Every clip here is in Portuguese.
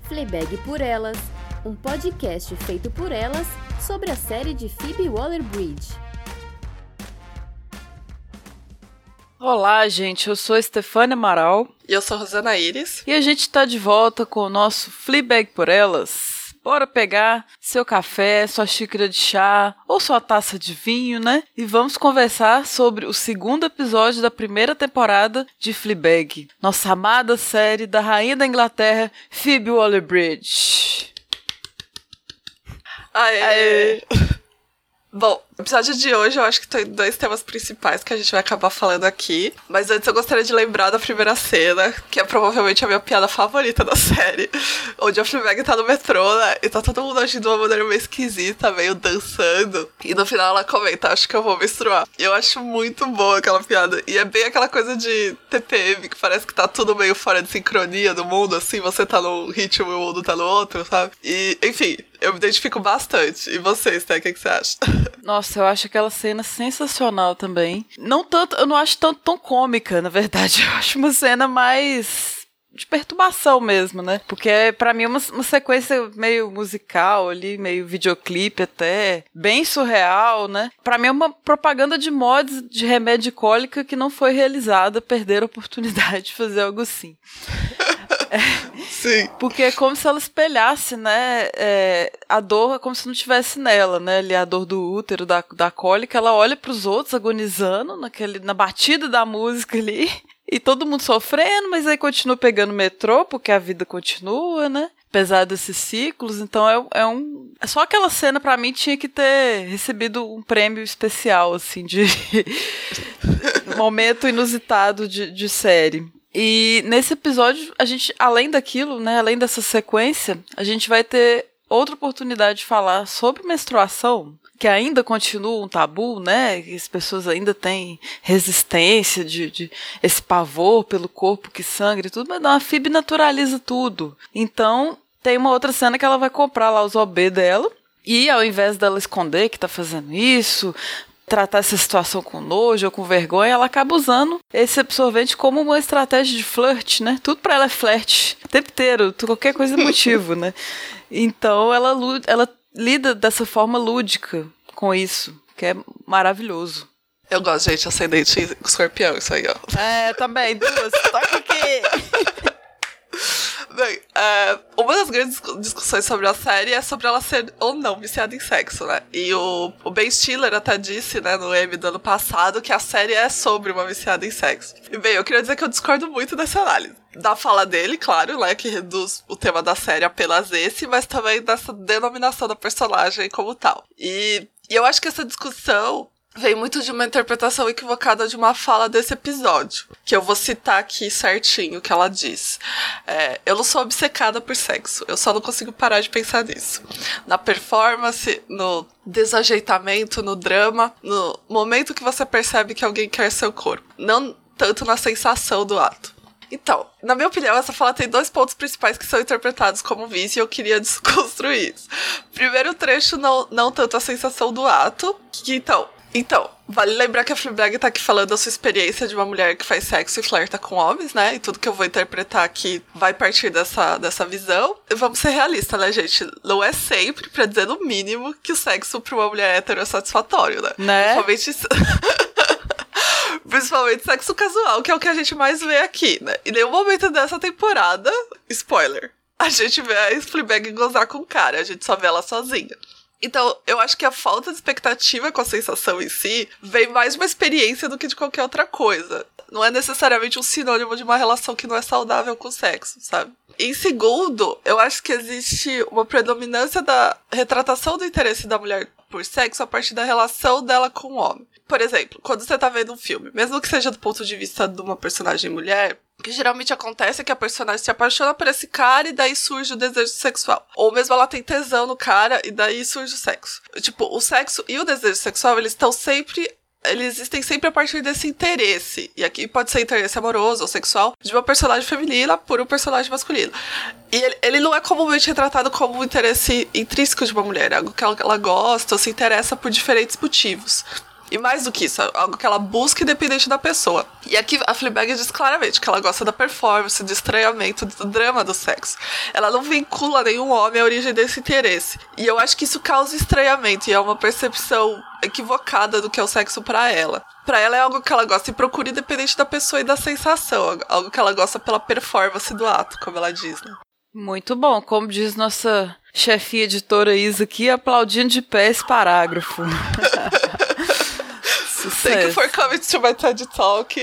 Fleabag por Elas, um podcast feito por elas sobre a série de Phoebe Waller-Bridge. Olá, gente, eu sou a Stefânia Amaral. E eu sou a Rosana Iris. E a gente tá de volta com o nosso Fleabag por Elas. Bora pegar seu café, sua xícara de chá ou sua taça de vinho, né? E vamos conversar sobre o segundo episódio da primeira temporada de Fleabag. Nossa amada série da rainha da Inglaterra, Phoebe Waller-Bridge. Aê! Bom, no episódio de hoje eu acho que tem dois temas principais que a gente vai acabar falando aqui. Mas antes eu gostaria de lembrar da primeira cena, que é provavelmente a minha piada favorita da série. Onde a Fleabag tá no metrô, né? E tá todo mundo agindo de uma maneira meio esquisita, meio dançando. E no final ela comenta, acho que eu vou menstruar. E eu acho muito boa aquela piada. E é bem aquela coisa de TPM, que parece que tá tudo meio fora de sincronia do mundo, assim. Você tá num ritmo e o mundo tá no outro, sabe? E, enfim, eu me identifico bastante. E você, Sté, o que você acha? Nossa, eu acho aquela cena sensacional também. Não tanto, eu não acho tanto tão cômica, na verdade. Eu acho uma cena mais de perturbação mesmo, né? Porque pra mim é uma sequência meio musical ali, meio videoclipe até, bem surreal, né? Pra mim é uma propaganda de mods de remédio de cólica que não foi realizada, perderam a oportunidade de fazer algo assim. Sim. Porque é como se ela espelhasse, né, a dor, é como se não tivesse nela, né, ali a dor do útero, da cólica, ela olha pros outros agonizando na batida da música ali, e todo mundo sofrendo, mas aí continua pegando metrô, porque a vida continua, né, apesar desses ciclos. Então só aquela cena pra mim tinha que ter recebido um prêmio especial, assim, de momento inusitado de série. E nesse episódio, a gente, além daquilo, né, além dessa sequência, a gente vai ter outra oportunidade de falar sobre menstruação, que ainda continua um tabu, né, que as pessoas ainda têm resistência de esse pavor pelo corpo que sangra e tudo, mas não, a Phoebe naturaliza tudo. Então, tem uma outra cena que ela vai comprar lá os OB dela, e ao invés dela esconder que tá fazendo isso, tratar essa situação com nojo ou com vergonha, ela acaba usando esse absorvente como uma estratégia de flirt, né? Tudo pra ela é flerte, o tempo inteiro, qualquer coisa é motivo, né? Então ela lida dessa forma lúdica com isso, que é maravilhoso. Eu gosto, gente, ascendente escorpião, isso aí, ó. Também, duas, toca aqui! Bem, uma das grandes discussões sobre a série é sobre ela ser ou não viciada em sexo, né? E o Ben Stiller até disse, né, no Emmy do ano passado, que a série é sobre uma viciada em sexo. E bem, eu queria dizer que eu discordo muito dessa análise. Da fala dele, claro, né, que reduz o tema da série apenas esse, mas também dessa denominação da personagem como tal. E eu acho que essa discussão vem muito de uma interpretação equivocada de uma fala desse episódio, que eu vou citar aqui certinho o que ela diz. Eu não sou obcecada por sexo, eu só não consigo parar de pensar nisso. Na performance, no desajeitamento, no drama, no momento que você percebe que alguém quer seu corpo, não tanto na sensação do ato. Então, na minha opinião, essa fala tem dois pontos principais que são interpretados como vício e eu queria desconstruir isso. Primeiro trecho, não tanto a sensação do ato, que Então, vale lembrar que a Fleabag tá aqui falando da sua experiência de uma mulher que faz sexo e flerta com homens, né? E tudo que eu vou interpretar aqui vai partir dessa visão. E vamos ser realistas, né, gente? Não é sempre, pra dizer no mínimo, que o sexo pra uma mulher hétero é satisfatório, né? Principalmente sexo casual, que é o que a gente mais vê aqui, né? Em nenhum momento dessa temporada, spoiler, a gente vê a Fleabag gozar com o cara, a gente só vê ela sozinha. Então, eu acho que a falta de expectativa com a sensação em si vem mais de uma experiência do que de qualquer outra coisa. Não é necessariamente um sinônimo de uma relação que não é saudável com o sexo, sabe? Em segundo, eu acho que existe uma predominância da retratação do interesse da mulher por sexo a partir da relação dela com o homem. Por exemplo, quando você tá vendo um filme, mesmo que seja do ponto de vista de uma personagem mulher, o que geralmente acontece é que a personagem se apaixona por esse cara e daí surge o desejo sexual. Ou mesmo ela tem tesão no cara e daí surge o sexo. Tipo, o sexo e o desejo sexual, eles existem sempre a partir desse interesse. E aqui pode ser interesse amoroso ou sexual de uma personagem feminina por um personagem masculino. E ele não é comumente retratado como um interesse intrínseco de uma mulher. É algo que ela gosta ou se interessa por diferentes motivos. E mais do que isso, é algo que ela busca independente da pessoa. E aqui a Fleabag diz claramente que ela gosta da performance, do estranhamento, do drama do sexo. Ela não vincula nenhum homem à origem desse interesse. E eu acho que isso causa estranhamento e é uma percepção equivocada do que é o sexo pra ela. Pra ela é algo que ela gosta e procura independente da pessoa e da sensação. Algo que ela gosta pela performance do ato, como ela diz, né? Muito bom, como diz nossa chefia editora Isa aqui, aplaudindo de pé esse parágrafo. Thank you for coming to my TED Talk.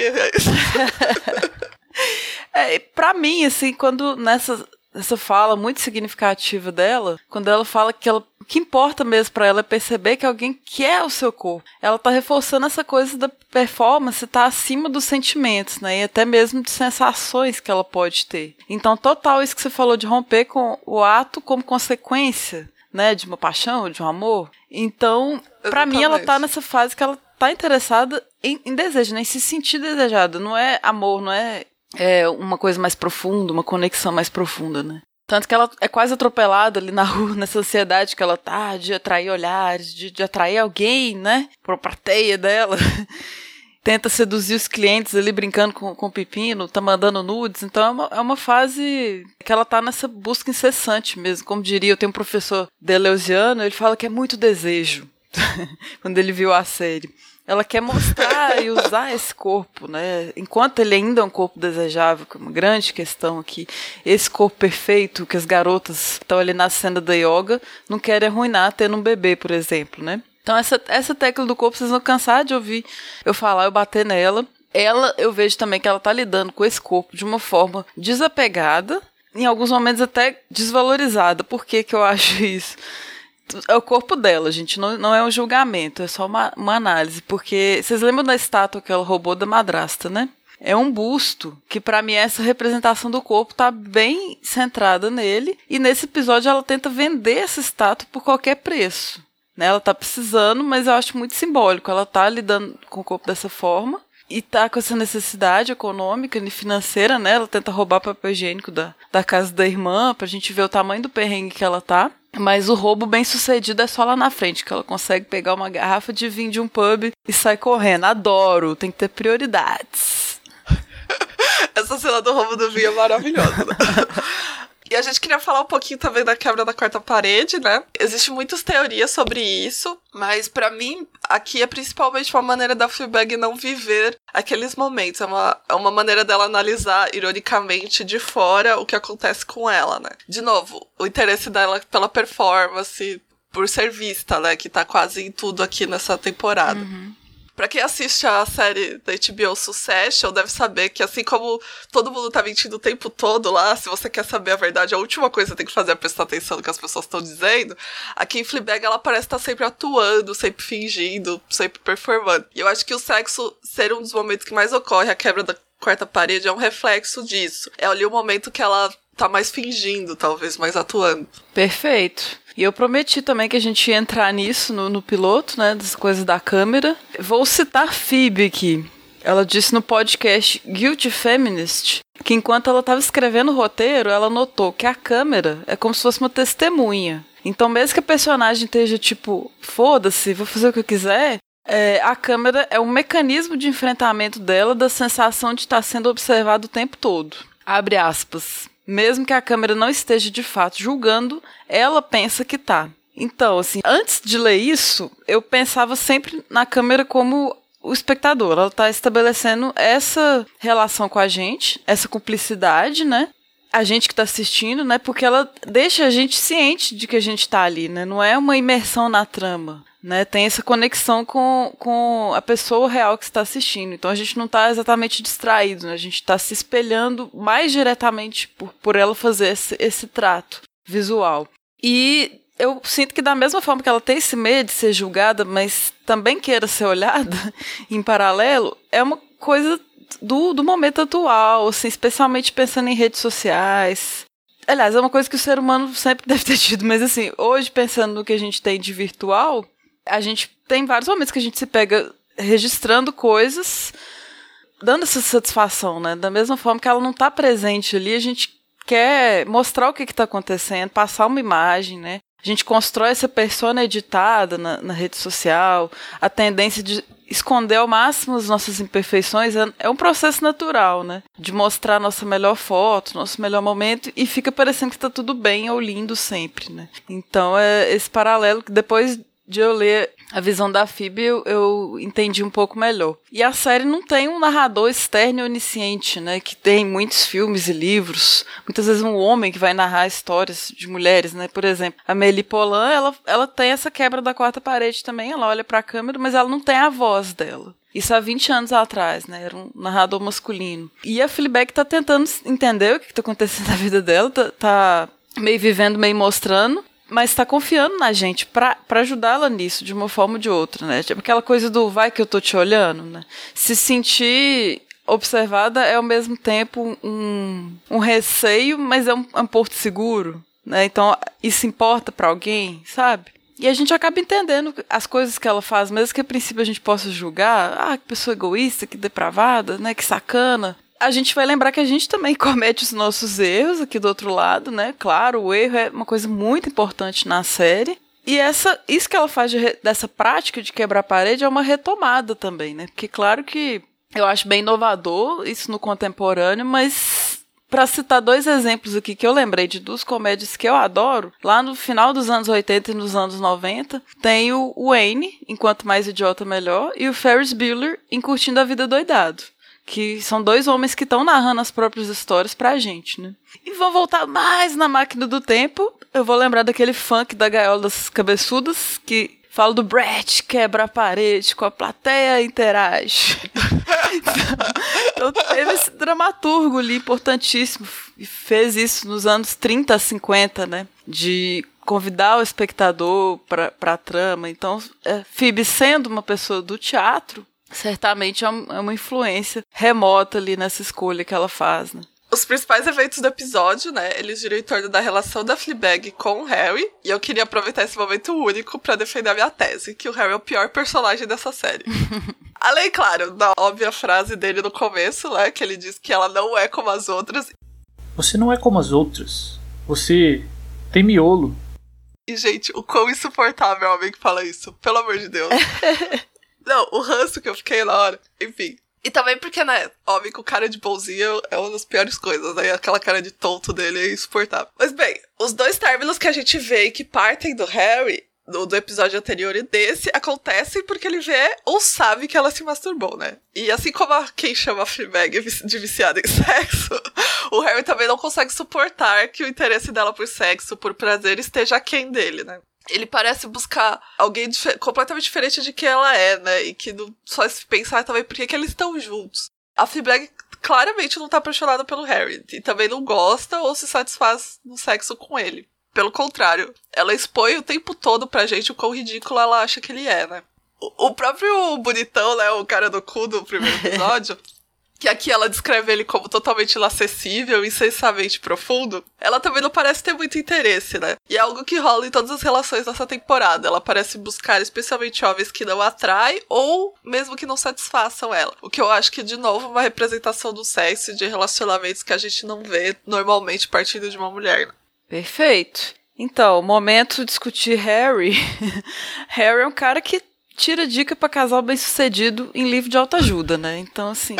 Pra mim, assim, quando nessa fala muito significativa dela, quando ela fala que o que importa mesmo pra ela é perceber que alguém quer o seu corpo. Ela tá reforçando essa coisa da performance, tá acima dos sentimentos, né? E até mesmo de sensações que ela pode ter. Então, total isso que você falou de romper com o ato como consequência, né? De uma paixão, de um amor. Então, pra mim, ela tá nessa fase que ela tá interessada em desejo, né? Em se sentir desejada. Não é amor, não é uma coisa mais profunda, uma conexão mais profunda, né? Tanto que ela é quase atropelada ali na rua, nessa ansiedade que ela tá, de atrair olhares, de atrair alguém, né? Pra plateia dela. Tenta seduzir os clientes ali brincando com o pepino, tá mandando nudes. Então é uma fase que ela tá nessa busca incessante mesmo. Como diria, eu tenho um professor deleuziano, ele fala que é muito desejo. Quando ele viu a série. Ela quer mostrar e usar esse corpo, né? Enquanto ele ainda é um corpo desejável, que é uma grande questão aqui, esse corpo perfeito que as garotas estão ali na cena da yoga não querem arruinar tendo um bebê, por exemplo, né? Então essa tecla do corpo, vocês vão cansar de ouvir eu falar, eu bater nela. Eu vejo também que ela tá lidando com esse corpo de uma forma desapegada, em alguns momentos até desvalorizada. Por que eu acho isso? É o corpo dela, gente, não é um julgamento, é só uma análise, porque vocês lembram da estátua que ela roubou da madrasta, né? É um busto, que pra mim essa representação do corpo tá bem centrada nele, e nesse episódio ela tenta vender essa estátua por qualquer preço, né? Ela tá precisando, mas eu acho muito simbólico, ela tá lidando com o corpo dessa forma, e tá com essa necessidade econômica e financeira, né? Ela tenta roubar papel higiênico da casa da irmã, pra gente ver o tamanho do perrengue que ela tá. Mas o roubo bem sucedido é só lá na frente, que ela consegue pegar uma garrafa de vinho de um pub e sai correndo. Adoro, tem que ter prioridades. Essa cena do roubo do vinho é maravilhosa, né? E a gente queria falar um pouquinho também da quebra da quarta parede, né? Existem muitas teorias sobre isso, mas pra mim, aqui é principalmente uma maneira da Fleabag não viver aqueles momentos. É uma maneira dela analisar, ironicamente, de fora o que acontece com ela, né? De novo, o interesse dela pela performance, por ser vista, né? Que tá quase em tudo aqui nessa temporada. Uhum. Pra quem assiste a série da HBO Succession, deve saber que assim como todo mundo tá mentindo o tempo todo lá, se você quer saber a verdade, a última coisa que você tem que fazer é prestar atenção no que as pessoas estão dizendo. Aqui em Fleabag ela parece estar sempre atuando, sempre fingindo, sempre performando. E eu acho que o sexo ser um dos momentos que mais ocorre, a quebra da quarta parede, é um reflexo disso. É ali o momento que ela tá mais fingindo, talvez, mais atuando. Perfeito. E eu prometi também que a gente ia entrar nisso no piloto, né, das coisas da câmera. Vou citar Phoebe aqui. Ela disse no podcast Guilty Feminist que enquanto ela estava escrevendo o roteiro, ela notou que a câmera é como se fosse uma testemunha. Então, mesmo que a personagem esteja tipo, foda-se, vou fazer o que eu quiser, a câmera é um mecanismo de enfrentamento dela da sensação de estar sendo observado o tempo todo. Abre aspas. Mesmo que a câmera não esteja de fato julgando, ela pensa que tá. Então, assim, antes de ler isso, eu pensava sempre na câmera como o espectador. Ela tá estabelecendo essa relação com a gente, essa cumplicidade, né? A gente que tá assistindo, né? Porque ela deixa a gente ciente de que a gente tá ali, né? Não é uma imersão na trama, né? Tem essa conexão com a pessoa real que está assistindo. Então a gente não está exatamente distraído, né? A gente está se espelhando mais diretamente por ela fazer esse trato visual. E eu sinto que da mesma forma que ela tem esse medo de ser julgada, mas também queira ser olhada em paralelo, é uma coisa do momento atual, assim, especialmente pensando em redes sociais. Aliás, é uma coisa que o ser humano sempre deve ter tido, mas assim, hoje pensando no que a gente tem de virtual, a gente tem vários momentos que a gente se pega registrando coisas, dando essa satisfação, né? Da mesma forma que ela não está presente ali, a gente quer mostrar o que está acontecendo, passar uma imagem, né? A gente constrói essa persona editada na rede social, a tendência de esconder ao máximo as nossas imperfeições é um processo natural, né? De mostrar nossa melhor foto, nosso melhor momento, e fica parecendo que tá tudo bem ou lindo sempre, né? Então, é esse paralelo que depois de eu ler a visão da Phoebe, eu entendi um pouco melhor. E a série não tem um narrador externo e onisciente, né? Que tem muitos filmes e livros. Muitas vezes um homem que vai narrar histórias de mulheres, né? Por exemplo, a Amélie Poulain, ela tem essa quebra da quarta parede também. Ela olha pra câmera, mas ela não tem a voz dela. Isso há 20 anos atrás, né? Era um narrador masculino. E a Fleabag tá tentando entender o que tá acontecendo na vida dela. Tá meio vivendo, meio mostrando. Mas tá confiando na gente pra ajudá-la nisso, de uma forma ou de outra, né? Tipo aquela coisa do vai que eu tô te olhando, né? Se sentir observada é ao mesmo tempo um receio, mas é um porto seguro, né? Então, isso importa pra alguém, sabe? E a gente acaba entendendo as coisas que ela faz, mesmo que a princípio a gente possa julgar, que pessoa egoísta, que depravada, né? Que sacana. A gente vai lembrar que a gente também comete os nossos erros aqui do outro lado, né? Claro, o erro é uma coisa muito importante na série. E isso que ela faz dessa prática de quebrar a parede é uma retomada também, né? Porque claro que eu acho bem inovador isso no contemporâneo, mas para citar 2 exemplos aqui que eu lembrei de 2 comédias que eu adoro, lá no final dos anos 80 e nos anos 90, tem o Wayne, Enquanto Mais Idiota Melhor, e o Ferris Bueller em Curtindo a Vida Doidado. Que são 2 homens que estão narrando as próprias histórias pra gente, né? E vão voltar mais na máquina do tempo. Eu vou lembrar daquele funk da Gaiola das Cabeçudas, que fala do Brett, quebra a parede, com a plateia interage. Então teve esse dramaturgo ali, importantíssimo, e fez isso nos anos 30 a 50, né? De convidar o espectador pra trama. Então, Phoebe sendo uma pessoa do teatro, certamente é uma influência remota ali nessa escolha que ela faz, né? Os principais eventos do episódio, né, eles giram em torno da relação da Fleabag com o Harry, e eu queria aproveitar esse momento único pra defender a minha tese, que o Harry é o pior personagem dessa série. Além, claro, da óbvia frase dele no começo, né, que ele diz que ela não é como as outras. Você não é como as outras. Você tem miolo. E, gente, o quão insuportável é o homem que fala isso, pelo amor de Deus. Não, o ranço que eu fiquei na hora. Enfim. E também porque, né, homem com cara de bonzinho é uma das piores coisas, né? Aquela cara de tonto dele é insuportável. Mas bem, os 2 términos que a gente vê e que partem do Harry, do episódio anterior e desse, acontecem porque ele vê ou sabe que ela se masturbou, né? E assim como quem chama a Fleabag de viciada em sexo, o Harry também não consegue suportar que o interesse dela por sexo, por prazer, esteja aquém dele, né? Ele parece buscar alguém completamente diferente de quem ela é, né? E que não só se pensar também por que eles estão juntos. A Fleabag claramente não tá apaixonada pelo Harry. E também não gosta ou se satisfaz no sexo com ele. Pelo contrário, ela expõe o tempo todo pra gente o quão ridículo ela acha que ele é, né? O próprio bonitão, né? O cara do cu do primeiro episódio... que aqui ela descreve ele como totalmente inacessível, incessantemente profundo, ela também não parece ter muito interesse, né? E é algo que rola em todas as relações dessa temporada. Ela parece buscar especialmente homens que não atraem ou mesmo que não satisfaçam ela. O que eu acho que, de novo, é uma representação do sexo e de relacionamentos que a gente não vê normalmente partindo de uma mulher, né? Perfeito. Então, momento de discutir Harry. Harry é um cara que tira dica pra casal bem-sucedido em livro de autoajuda, né? Então, assim...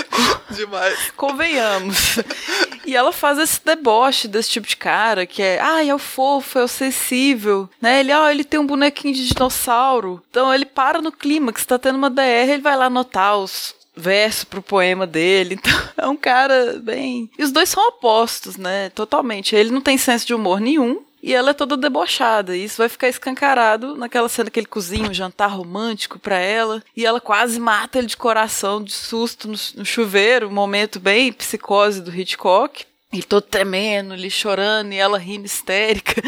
Demais. Convenhamos. E ela faz esse deboche desse tipo de cara, que é o fofo, é o sensível, né? Ele tem um bonequinho de dinossauro. Então ele para no clímax, tá tendo uma DR, ele vai lá anotar os versos pro poema dele. Então é um cara bem... E os 2 são opostos, né? Totalmente. Ele não tem senso de humor nenhum. E ela é toda debochada, e isso vai ficar escancarado naquela cena que ele cozinha um jantar romântico pra ela, e ela quase mata ele de coração, de susto no chuveiro, um momento bem psicose do Hitchcock. Ele todo tremendo, ele chorando, e ela rindo histérica.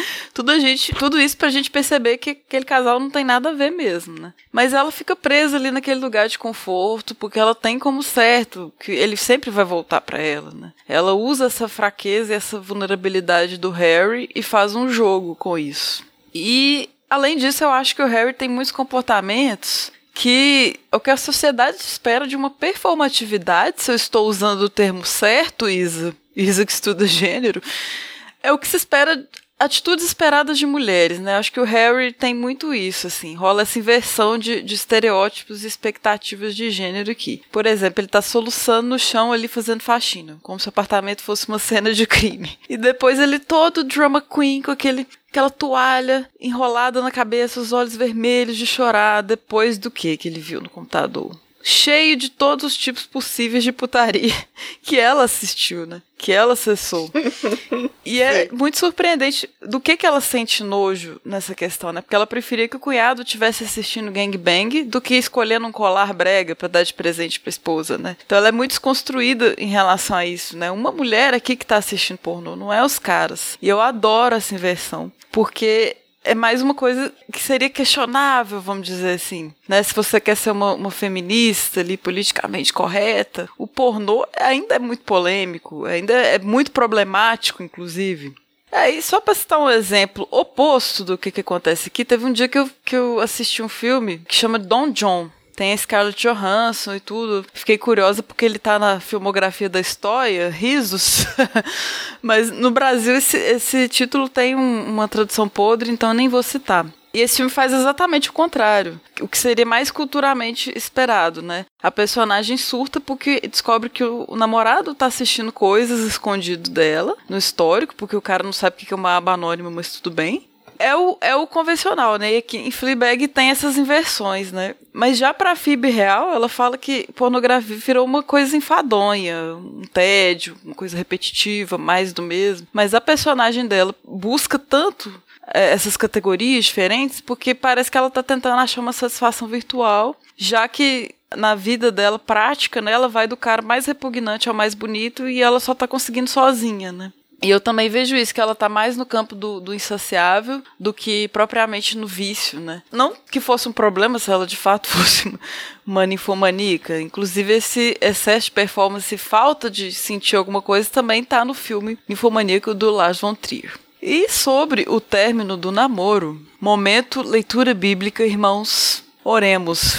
Tudo isso pra gente perceber que aquele casal não tem nada a ver mesmo, né? Mas ela fica presa ali naquele lugar de conforto, porque ela tem como certo que ele sempre vai voltar pra ela, né? Ela usa essa fraqueza e essa vulnerabilidade do Harry e faz um jogo com isso. E, além disso, eu acho que o Harry tem muitos comportamentos que o que a sociedade espera de uma performatividade, se eu estou usando o termo certo, Isa que estuda gênero, é o que se espera atitudes esperadas de mulheres, né? Acho que o Harry tem muito isso, assim. Rola essa inversão de estereótipos e expectativas de gênero aqui. Por exemplo, ele tá soluçando no chão ali fazendo faxina, como se o apartamento fosse uma cena de crime. E depois ele todo drama queen com aquela toalha enrolada na cabeça, os olhos vermelhos de chorar, depois do que ele viu no computador. Cheio de todos os tipos possíveis de putaria que ela assistiu, né? Que ela acessou. E é muito surpreendente do que ela sente nojo nessa questão, né? Porque ela preferia que o cunhado estivesse assistindo gangbang do que escolhendo um colar brega pra dar de presente pra esposa, né? Então ela é muito desconstruída em relação a isso, né? Uma mulher aqui que tá assistindo pornô, não é os caras. E eu adoro essa inversão, porque é mais uma coisa que seria questionável, vamos dizer assim, né? Se você quer ser uma feminista ali, politicamente correta, o pornô ainda é muito polêmico, ainda é muito problemático, inclusive. Aí, só para citar um exemplo oposto do que acontece aqui, teve um dia que eu assisti um filme que chama Don John. Tem a Scarlett Johansson e tudo. Fiquei curiosa porque ele tá na filmografia da história, risos. Mas no Brasil esse título tem uma tradução podre, então eu nem vou citar. E esse filme faz exatamente o contrário, o que seria mais culturalmente esperado, né? A personagem surta porque descobre que o namorado tá assistindo coisas escondido dela, no histórico, porque o cara não sabe o que é uma aba anônima, mas tudo bem. É o convencional, né? E aqui em Fleabag tem essas inversões, né? Mas já pra Phoebe real, ela fala que pornografia virou uma coisa enfadonha, um tédio, uma coisa repetitiva, mais do mesmo. Mas a personagem dela busca tanto essas categorias diferentes porque parece que ela tá tentando achar uma satisfação virtual, já que na vida dela prática, né, ela vai do cara mais repugnante ao mais bonito e ela só tá conseguindo sozinha, né? E eu também vejo isso, que ela tá mais no campo do insaciável do que propriamente no vício, né? Não que fosse um problema se ela de fato fosse uma ninfomaníaca. Inclusive esse excesso de performance e falta de sentir alguma coisa também tá no filme Ninfomaníaco do Lars von Trier. E sobre o término do namoro, momento leitura bíblica, irmãos, oremos.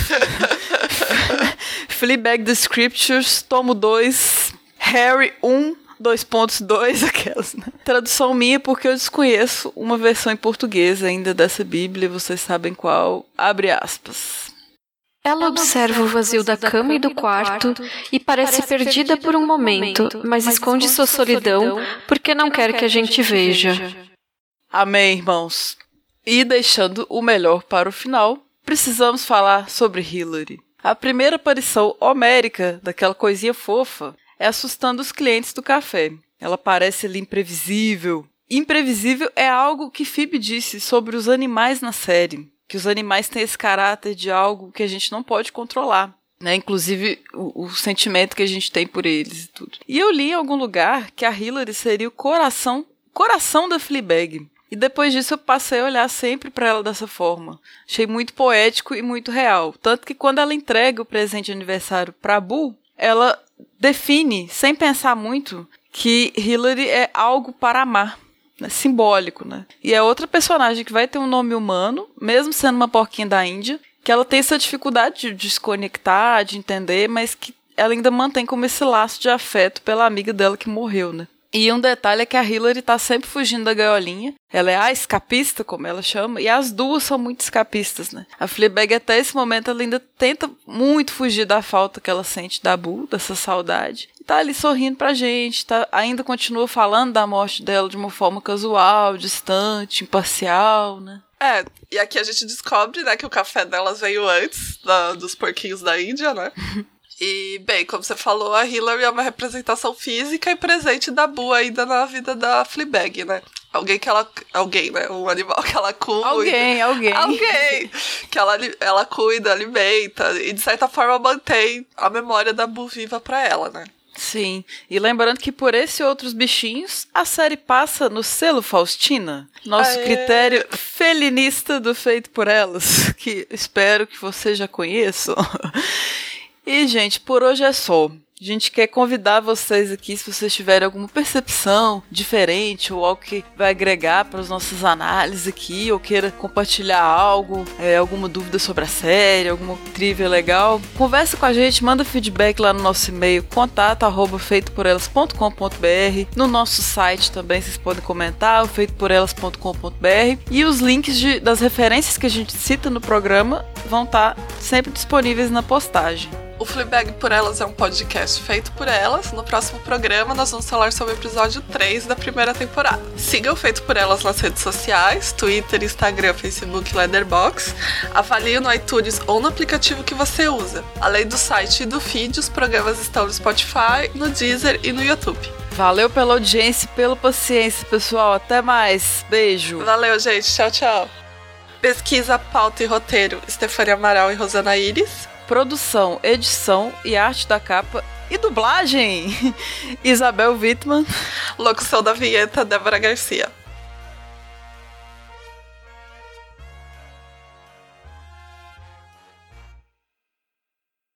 Fleabag the Scriptures, tomo 2, Harry 1, 2.2, aquelas, né? Tradução minha, porque eu desconheço uma versão em português ainda dessa Bíblia, vocês sabem qual, abre aspas. Ela observa o vazio da cama e do quarto e parece perdida por um momento, mas esconde sua solidão porque não quer que a gente veja. Amém, irmãos. E deixando o melhor para o final, precisamos falar sobre Hillary. A primeira aparição homérica daquela coisinha fofa é assustando os clientes do café. Ela parece ali imprevisível. Imprevisível é algo que Phoebe disse sobre os animais na série. Que os animais têm esse caráter de algo que a gente não pode controlar, né? Inclusive o sentimento que a gente tem por eles e tudo. E eu li em algum lugar que a Hillary seria o coração da Fleabag. E depois disso eu passei a olhar sempre para ela dessa forma. Achei muito poético e muito real. Tanto que quando ela entrega o presente de aniversário para Boo, ela define, sem pensar muito, que Hillary é algo para amar. Simbólico, né? E é outra personagem que vai ter um nome humano, mesmo sendo uma porquinha da Índia, que ela tem essa dificuldade de se conectar, de entender, mas que ela ainda mantém como esse laço de afeto pela amiga dela que morreu, né? E um detalhe é que a Hillary tá sempre fugindo da gaiolinha. Ela é a escapista, como ela chama, e as duas são muito escapistas, né? A Fleabag, até esse momento, ela ainda tenta muito fugir da falta que ela sente da Boo, dessa saudade. Tá ali sorrindo pra gente, ainda continua falando da morte dela de uma forma casual, distante, imparcial, né? E aqui a gente descobre, né, que o café delas veio antes dos porquinhos da Índia, né? E, bem, como você falou, a Hillary é uma representação física e presente da Boo ainda na vida da Fleabag, né? Alguém, né? Um animal que ela cuida. Alguém! Que ela cuida, alimenta e, de certa forma, mantém a memória da Boo viva pra ela, né? Sim, e lembrando que por esse e outros bichinhos, a série passa no selo Faustina, nosso critério felinista do Feito por Elas, que espero que vocês já conheçam. E, gente, por hoje é só. A gente quer convidar vocês aqui, se vocês tiverem alguma percepção diferente ou algo que vai agregar para as nossas análises aqui, ou queira compartilhar algo, alguma dúvida sobre a série, alguma trivia legal, conversa com a gente, manda feedback lá no nosso e-mail, contato@feitoporelas.com.br. No nosso site também vocês podem comentar, feitoporelas.com.br, e os links das referências que a gente cita no programa vão estar sempre disponíveis na postagem. O Fleabag por Elas é um podcast feito por elas. No próximo programa, nós vamos falar sobre o episódio 3 da primeira temporada. Siga o Feito por Elas nas redes sociais, Twitter, Instagram, Facebook, Letterboxd. Avalie no iTunes ou no aplicativo que você usa. Além do site e do feed, os programas estão no Spotify, no Deezer e no YouTube. Valeu pela audiência e pela paciência, pessoal. Até mais. Beijo. Valeu, gente. Tchau, tchau. Pesquisa, pauta e roteiro, Stefania Amaral e Rosana Iris. Produção, edição e arte da capa e dublagem, Isabel Wittmann. Locução da vinheta, Débora Garcia.